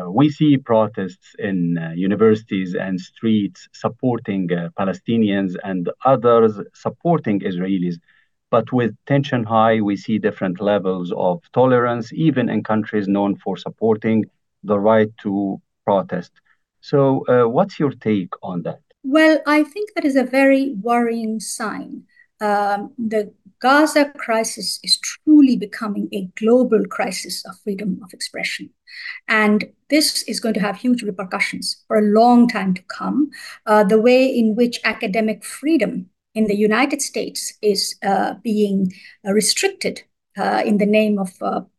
we see protests in universities and streets supporting Palestinians and others supporting Israelis. But with tension high, we see different levels of tolerance, even in countries known for supporting the right to protest. So, what's your take on that? Well, I think that is a very worrying sign. The Gaza crisis is truly becoming a global crisis of freedom of expression. And this is going to have huge repercussions for a long time to come. The way in which academic freedom in the United States is being restricted in the name of,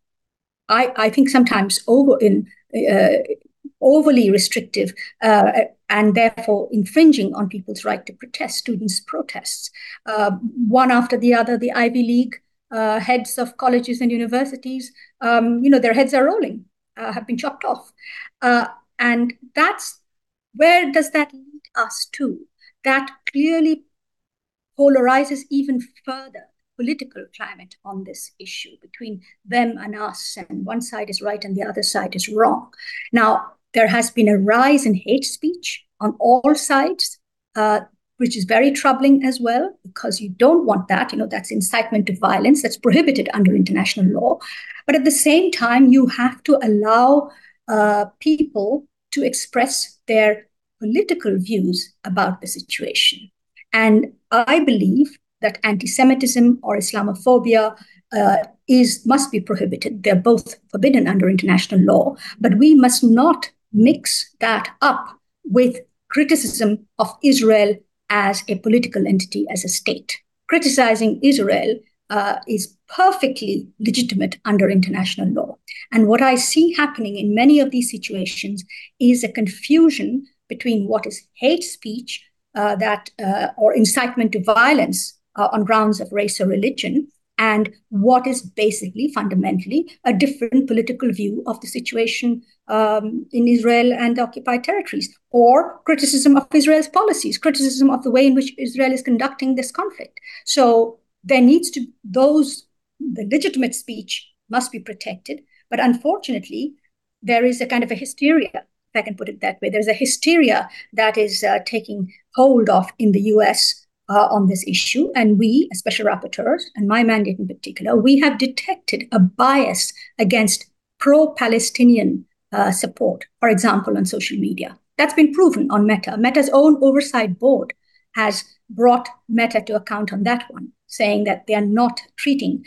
I think, sometimes uh, overly restrictive and therefore infringing on people's right to protest, students' protests. One after the other, the Ivy League heads of colleges and universities, their heads are rolling, have been chopped off. Uh, and that's where does that lead us to? That clearly polarizes even further political climate on this issue between them and us, and one side is right and the other side is wrong. Now, there has been a rise in hate speech on all sides, which is very troubling as well, because you don't want that. That's incitement to violence, that's prohibited under international law. But at the same time, you have to allow people to express their political views about the situation. And I believe that anti-Semitism or Islamophobia must be prohibited. They're both forbidden under international law, but we must not mix that up with criticism of Israel as a political entity, as a state. Criticizing Israel is perfectly legitimate under international law. And what I see happening in many of these situations is a confusion between what is hate speech or incitement to violence on grounds of race or religion, and what is basically fundamentally a different political view of the situation in Israel and the occupied territories, or criticism of Israel's policies, criticism of the way in which Israel is conducting this conflict. So there needs to the legitimate speech must be protected, but unfortunately, there is a kind of a hysteria, if I can put it that way. There's a hysteria that is taking hold of in the US on this issue. And we, as special rapporteurs, and my mandate in particular, we have detected a bias against pro-Palestinian support, for example, on social media. That's been proven on Meta. Meta's own oversight board has brought Meta to account on that one, saying that they are not treating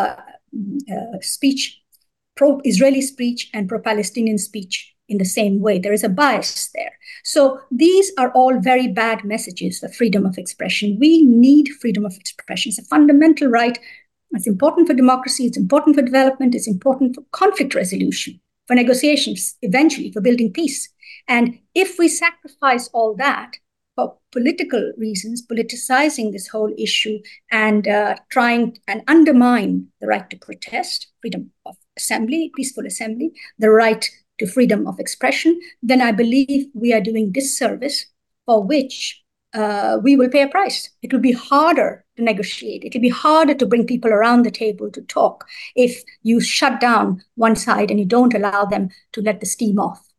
speech, pro-Israeli speech and pro-Palestinian speech in the same way. There is a bias there. So these are all very bad messages for freedom of expression. We need freedom of expression. It's a fundamental right. It's important for democracy. It's important for development. It's important for conflict resolution, for negotiations, eventually for building peace. And if we sacrifice all that for political reasons, politicizing this whole issue and trying and undermine the right to protest, freedom of assembly, peaceful assembly, the right to freedom of expression, then I believe we are doing disservice for which we will pay a price. It will be harder to negotiate. It will be harder to bring people around the table to talk if you shut down one side and you don't allow them to let the steam off.